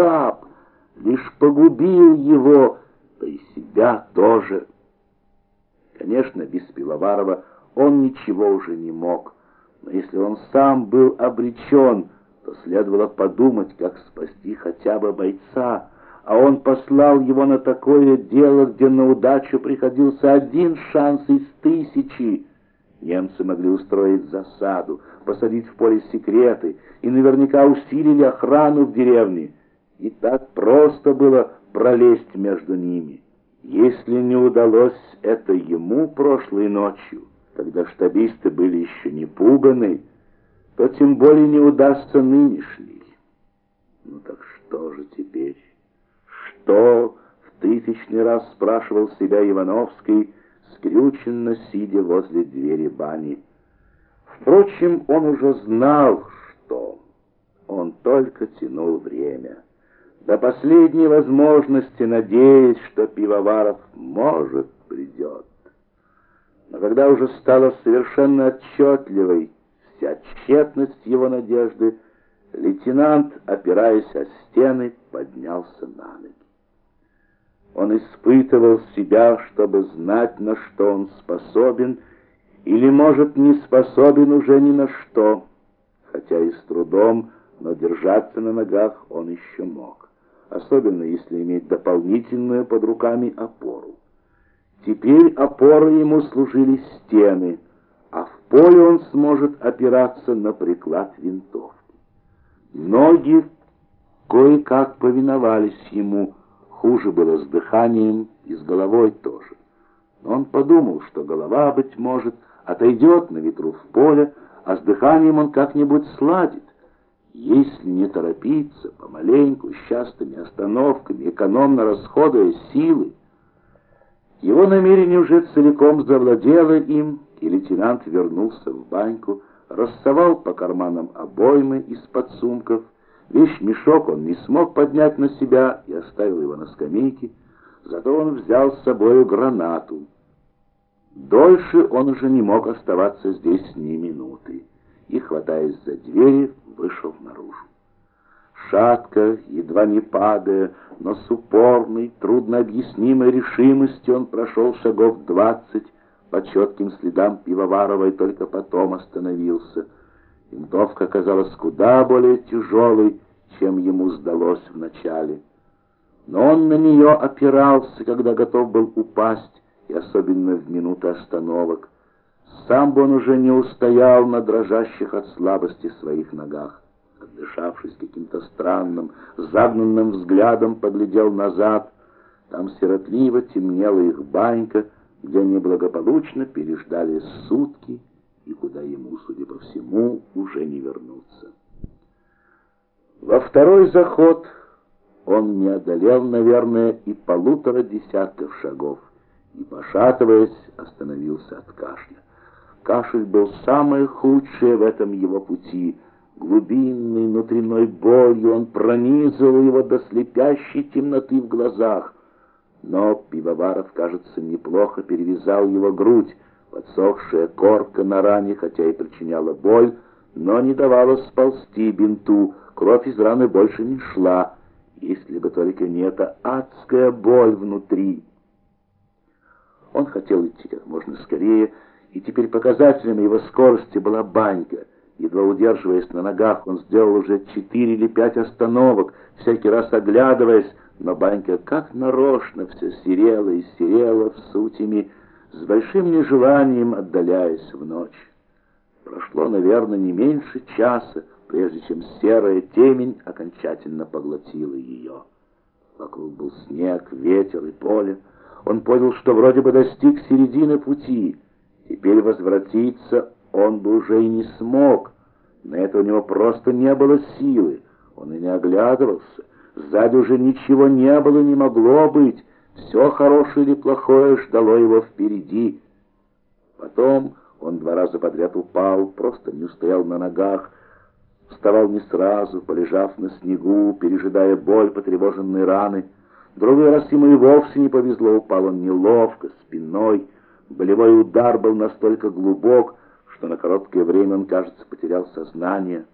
ослаб, лишь погубил его, да и себя тоже. Конечно, без Пивоварова он ничего уже не мог, но если он сам был обречен, то следовало подумать, как спасти хотя бы бойца, а он послал его на такое дело, где на удачу приходился один шанс из 1000. Немцы могли устроить засаду, посадить в поле секреты и наверняка усилили охрану в деревне. И так просто было пролезть между ними. Если не удалось это ему прошлой ночью, когда штабисты были еще не пуганы, то тем более не удастся нынешний. Ну так что же теперь? Что, в 1000-й раз спрашивал себя Ивановский, скрюченно сидя возле двери бани. Впрочем, он уже знал, что он только тянул время. До последней возможности надеясь, что Пивоваров, может, придет. Но когда уже стала совершенно отчетливой вся тщетность его надежды, лейтенант, опираясь о стены, поднялся на ноги. Он испытывал себя, чтобы знать, на что он способен, или, может, не способен уже ни на что, хотя и с трудом, но держаться на ногах он еще мог, особенно если иметь дополнительную под руками опору. Теперь опорой ему служили стены, а в поле он сможет опираться на приклад винтовки. Ноги кое-как повиновались ему, хуже было с дыханием и с головой тоже. Но он подумал, что голова, быть может, отойдет на ветру в поле, а с дыханием он как-нибудь сладит. Если не торопиться, помаленьку, с частыми остановками, экономно расходуя силы. Его намерение уже целиком завладело им, и лейтенант вернулся в баньку, рассовал по карманам обоймы из-под сумков. Вещмешок он не смог поднять на себя и оставил его на скамейке, зато он взял с собою гранату. Дольше он уже не мог оставаться здесь ни минуты, и, хватаясь за двери, вышел наружу. Шатко, едва не падая, но с упорной, труднообъяснимой решимостью он прошел шагов 20 по четким следам Пивоварова и только потом остановился. Винтовка оказалась куда более тяжелой, чем ему сдалось вначале. Но он на нее опирался, когда готов был упасть, и особенно в минуты остановок. Сам бы он уже не устоял на дрожащих от слабости своих ногах. Отдышавшись каким-то странным, загнанным взглядом, поглядел назад. Там сиротливо темнела их банька, где они благополучно переждали сутки, и куда ему, судя по всему, уже не вернуться. Во второй заход он не одолел, наверное, и 1,5 десятков шагов, и, пошатываясь, остановился от кашля. Кашель был самое худшее в этом его пути. Глубинной внутренней болью он пронизывал его до слепящей темноты в глазах. Но Пивоваров, кажется, неплохо перевязал его грудь. Подсохшая корка на ране, хотя и причиняла боль, но не давала сползти бинту. Кровь из раны больше не шла, если бы только не эта адская боль внутри. Он хотел идти как можно скорее, и теперь показателем его скорости была банька. Едва удерживаясь на ногах, он сделал уже 4 или 5 остановок, всякий раз оглядываясь, но банька как нарочно все серела и серела в сутями, с большим нежеланием отдаляясь в ночь. Прошло, наверное, не меньше часа, прежде чем серая темень окончательно поглотила ее. Вокруг был снег, ветер и поле. Он понял, что вроде бы достиг середины пути. Теперь возвратиться он бы уже и не смог. На это у него просто не было силы. Он и не оглядывался. Сзади уже ничего не было, не могло быть. Все хорошее или плохое ждало его впереди. Потом он 2 раза подряд упал, просто не устоял на ногах. Вставал не сразу, полежав на снегу, пережидая боль потревоженной раны. Другой раз ему и вовсе не повезло, упал он неловко, спиной. Болевой удар был настолько глубок, что на короткое время он, кажется, потерял сознание.